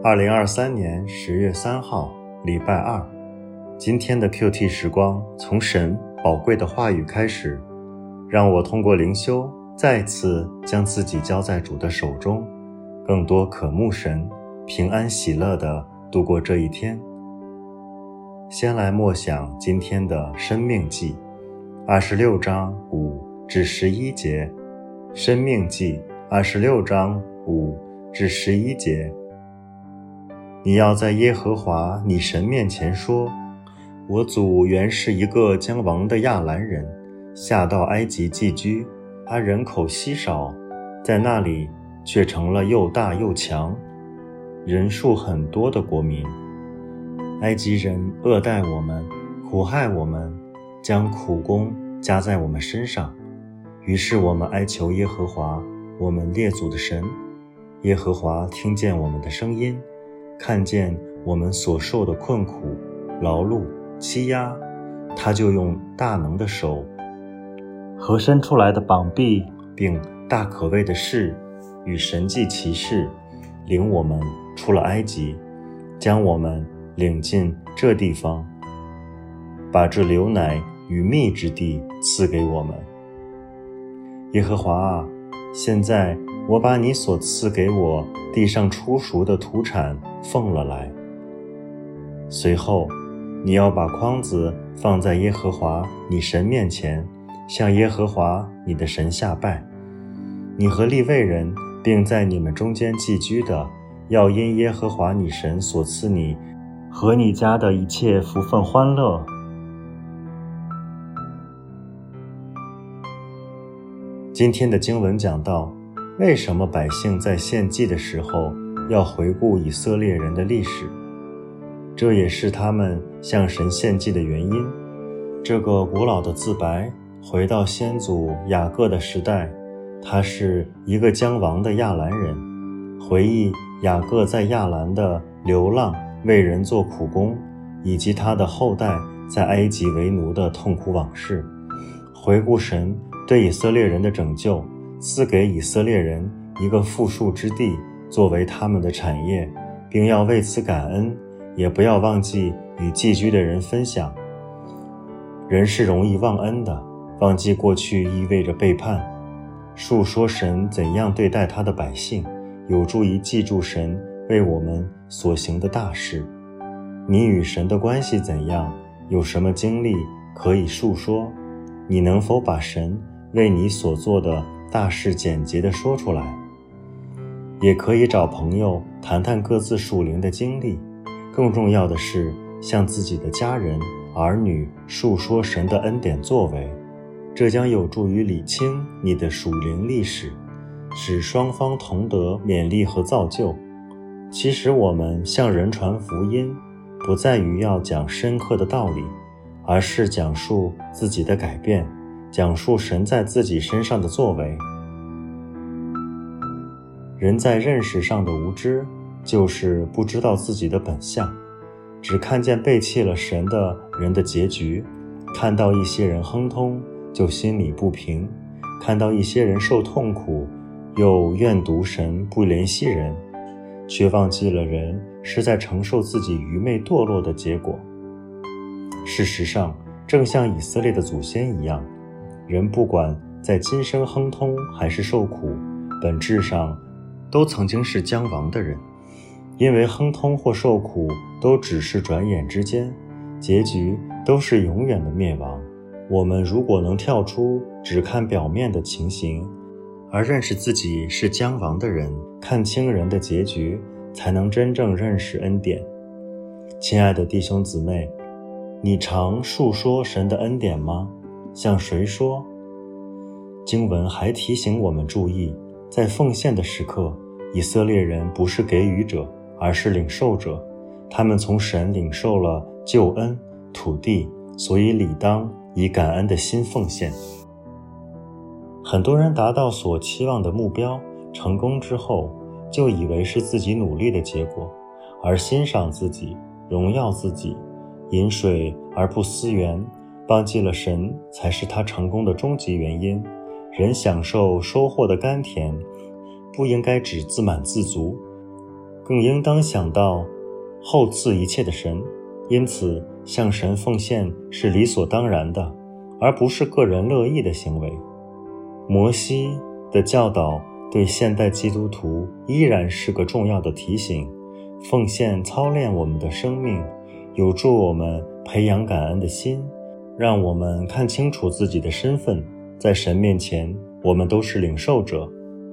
2023年10月3号，礼拜二。今天的 QT 时光从神宝贵的话语开始，让我通过灵修再次将自己交在主的手中，更多渴慕神，平安喜乐地度过这一天。先来默想今天的申命记26章5至11节。申命记26章5至11节。你要在耶和华你神面前说，我祖原是一个将亡的亚兰人，下到埃及寄居，他人口稀少，在那里却成了又大又强，人数很多的国民。埃及人恶待我们，苦害我们，将苦工加在我们身上。于是我们哀求耶和华，我们列祖的神。耶和华听见我们的声音，看见我们所受的困苦、劳碌、欺压，他就用大能的手和伸出来的膀臂，并大可畏的事与神迹奇事，领我们出了埃及，将我们领进这地方，把这流奶与蜜之地赐给我们。耶和华啊，现在我把你所赐给我地上出熟的土产奉了来。随后你要把筐子放在耶和华你神面前，向耶和华你的神下拜。你和利未人并在你们中间寄居的，要因耶和华你神所赐你和你家的一切福分欢乐。今天的经文讲到，为什么百姓在献祭的时候要回顾以色列人的历史，这也是他们向神献祭的原因。这个古老的自白回到先祖雅各的时代，他是一个将亡的亚兰人，回忆雅各在亚兰的流浪，为人做苦工，以及他的后代在埃及为奴的痛苦往事，回顾神对以色列人的拯救，赐给以色列人一个富庶之地作为他们的产业，并要为此感恩，也不要忘记与寄居的人分享。人是容易忘恩的，忘记过去意味着背叛。述说神怎样对待他的百姓，有助于记住神为我们所行的大事。你与神的关系怎样？有什么经历可以述说？你能否把神为你所做的大事简洁地说出来？也可以找朋友谈谈各自属灵的经历，更重要的是向自己的家人、儿女述说神的恩典作为，这将有助于理清你的属灵历史，使双方同得勉励和造就。其实我们向人传福音，不在于要讲深刻的道理，而是讲述自己的改变，讲述神在自己身上的作为。人在认识上的无知，就是不知道自己的本相，只看见背弃了神的人的结局，看到一些人亨通就心里不平，看到一些人受痛苦又怨毒神不怜惜人，却忘记了人是在承受自己愚昧堕落的结果。事实上，正像以色列的祖先一样，人不管在今生亨通还是受苦，本质上都曾经是将亡的人。因为亨通或受苦都只是转眼之间，结局都是永远的灭亡。我们如果能跳出只看表面的情形，而认识自己是将亡的人，看清人的结局，才能真正认识恩典。亲爱的弟兄姊妹，你常述说神的恩典吗？向谁说？经文还提醒我们注意，在奉献的时刻，以色列人不是给予者，而是领受者。他们从神领受了救恩、土地，所以理当以感恩的心奉献。很多人达到所期望的目标，成功之后，就以为是自己努力的结果，而欣赏自己，荣耀自己，饮水而不思源，忘记了神才是他成功的终极原因。人享受收获的甘甜，不应该只自满自足， 更应当想到后赐一切的神，因此向神奉献是理所当然的，而不是个人乐意的行为。摩西的教导对现代基督徒依然是个重要的提醒，奉献操练我们的生命，有助我们培养感恩的心，让我们看清楚自己的身份，在神面前我们都是领受者。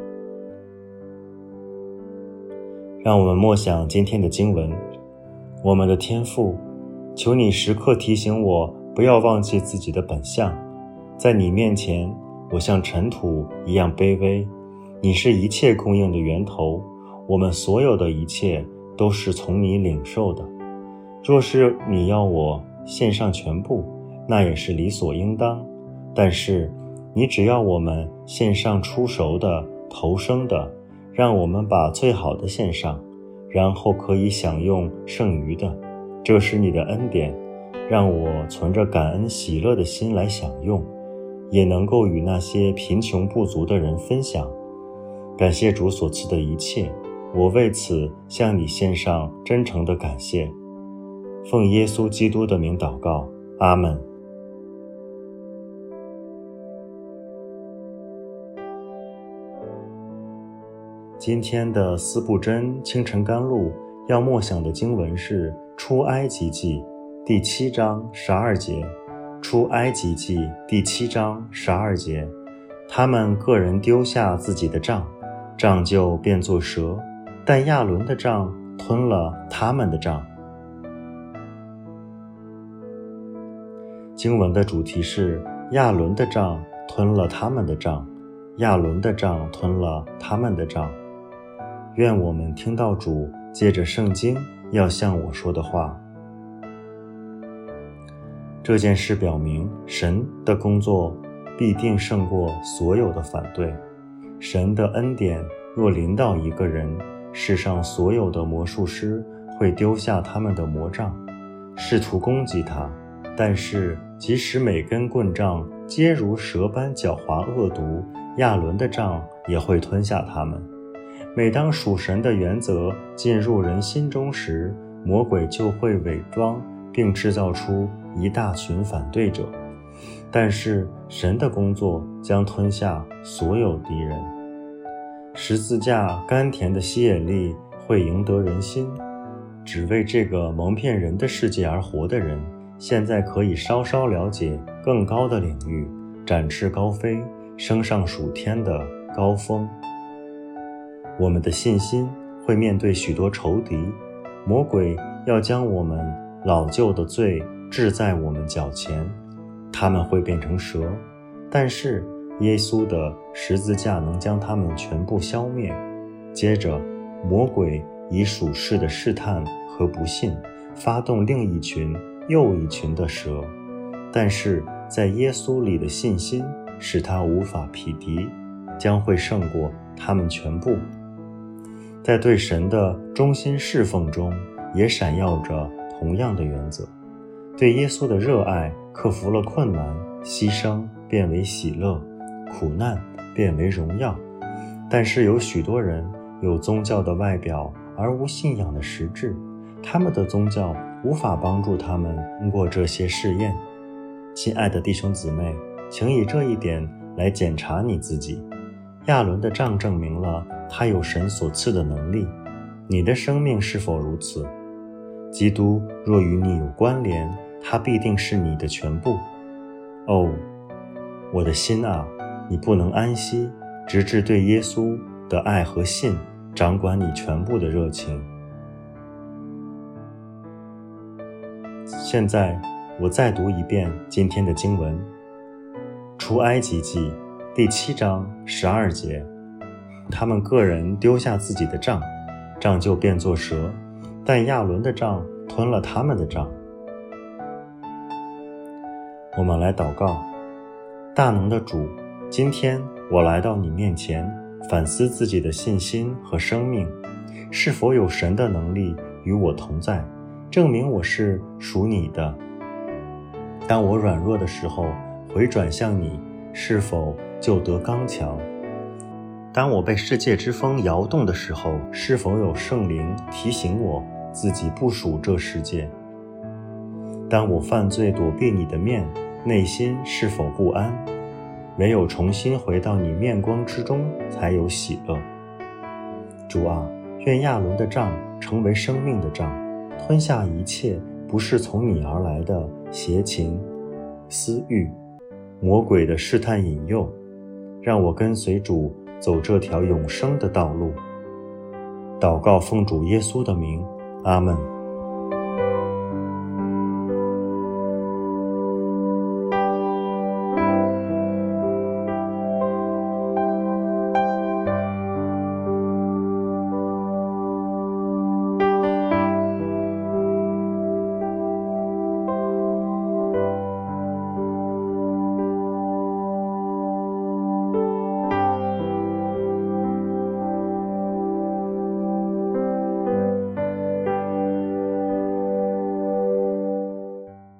让我们默想今天的经文。我们的天父，求你时刻提醒我不要忘记自己的本相，在你面前我像尘土一样卑微，你是一切供应的源头，我们所有的一切都是从你领受的。若是你要我献上全部，那也是理所应当，但是你只要我们献上初熟的、头生的，让我们把最好的献上，然后可以享用剩余的。这是你的恩典，让我存着感恩喜乐的心来享用，也能够与那些贫穷不足的人分享。感谢主所赐的一切，我为此向你献上真诚的感谢。奉耶稣基督的名祷告，阿们。今天的四部真清晨甘露要默想的经文是出埃及记第7章12节。出埃及记第7章12节，他们个人丢下自己的杖，杖就变作蛇，但亚伦的杖吞了他们的杖。经文的主题是亚伦的杖吞了他们的杖，亚伦的杖吞了他们的杖。愿我们听到主借着圣经要向我说的话。这件事表明，神的工作必定胜过所有的反对。神的恩典若临到一个人，世上所有的魔术师会丢下他们的魔杖，试图攻击他，但是即使每根棍杖皆如蛇般狡猾恶毒，亚伦的杖也会吞下他们。每当属神的原则进入人心中时，魔鬼就会伪装并制造出一大群反对者，但是神的工作将吞下所有敌人。十字架甘甜的吸引力会赢得人心，只为这个蒙骗人的世界而活的人，现在可以稍稍了解更高的领域，展翅高飞，升上属天的高峰。我们的信心会面对许多仇敌，魔鬼要将我们老旧的罪置在我们脚前，他们会变成蛇，但是耶稣的十字架能将他们全部消灭。接着，魔鬼以属世的试探和不信，发动另一群又一群的蛇，但是在耶稣里的信心使他无法匹敌，将会胜过他们全部。在对神的忠心侍奉中，也闪耀着同样的原则。对耶稣的热爱克服了困难，牺牲变为喜乐，苦难变为荣耀。但是有许多人有宗教的外表而无信仰的实质，他们的宗教无法帮助他们通过这些试验。亲爱的弟兄姊妹，请以这一点来检查你自己。亚伦的杖证明了他有神所赐的能力，你的生命是否如此？基督若与你有关联，他必定是你的全部。哦，我的心啊，你不能安息，直至对耶稣的爱和信掌管你全部的热情。现在我再读一遍今天的经文。出埃及记第7章12节，他们个人丢下自己的杖，杖就变作蛇，但亚伦的杖吞了他们的杖。我们来祷告。大能的主，今天我来到你面前，反思自己的信心和生命，是否有神的能力与我同在，证明我是属你的。当我软弱的时候，回转向你，是否就得刚强？ 当我被世界之风摇动的时候，是否有圣灵提醒我自己不属这世界？当我犯罪躲避你的面，内心是否不安？唯有重新回到你面光之中，才有喜乐。主啊，愿亚伦的杖成为生命的杖，吞下一切不是从你而来的邪情、私欲、魔鬼的试探引诱，让我跟随主走这条永生的道路。祷告奉主耶稣的名，阿们。